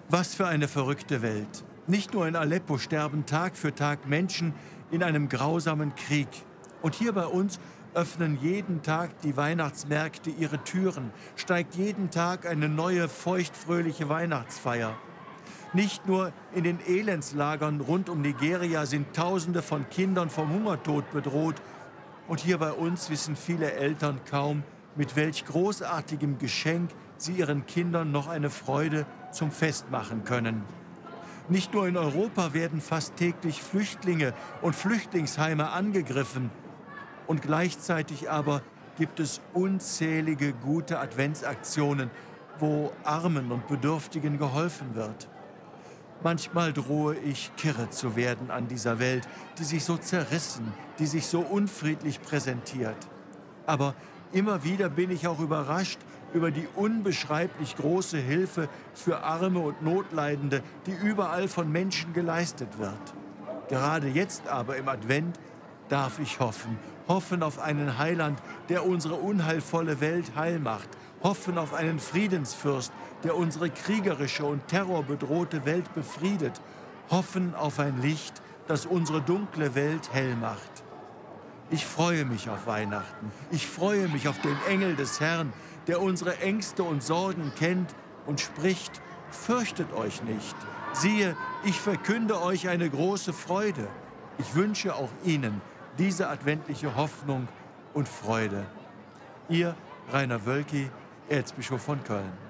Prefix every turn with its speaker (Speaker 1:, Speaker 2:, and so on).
Speaker 1: Was für eine verrückte Welt. Nicht nur in Aleppo sterben Tag für Tag Menschen in einem grausamen Krieg. Und hier bei uns öffnen jeden Tag die Weihnachtsmärkte ihre Türen, steigt jeden Tag eine neue, feuchtfröhliche Weihnachtsfeier. Nicht nur in den Elendslagern rund um Nigeria sind Tausende von Kindern vom Hungertod bedroht. Und hier bei uns wissen viele Eltern kaum, mit welch großartigem Geschenk sie ihren Kindern noch eine Freude zum Fest machen können. Nicht nur in Europa werden fast täglich Flüchtlinge und Flüchtlingsheime angegriffen. Und gleichzeitig aber gibt es unzählige gute Adventsaktionen, wo Armen und Bedürftigen geholfen wird. Manchmal drohe ich, kirre zu werden an dieser Welt, die sich so zerrissen, die sich so unfriedlich präsentiert. Aber immer wieder bin ich auch überrascht über die unbeschreiblich große Hilfe für Arme und Notleidende, die überall von Menschen geleistet wird. Gerade jetzt aber im Advent darf ich hoffen, hoffen auf einen Heiland, der unsere unheilvolle Welt heil macht, hoffen auf einen Friedensfürst, der unsere kriegerische und terrorbedrohte Welt befriedet, hoffen auf ein Licht, das unsere dunkle Welt hell macht. Ich freue mich auf Weihnachten. Ich freue mich auf den Engel des Herrn, der unsere Ängste und Sorgen kennt und spricht: Fürchtet euch nicht. Siehe, ich verkünde euch eine große Freude. Ich wünsche auch Ihnen diese adventliche Hoffnung und Freude. Ihr Rainer Wölki, Erzbischof von Köln.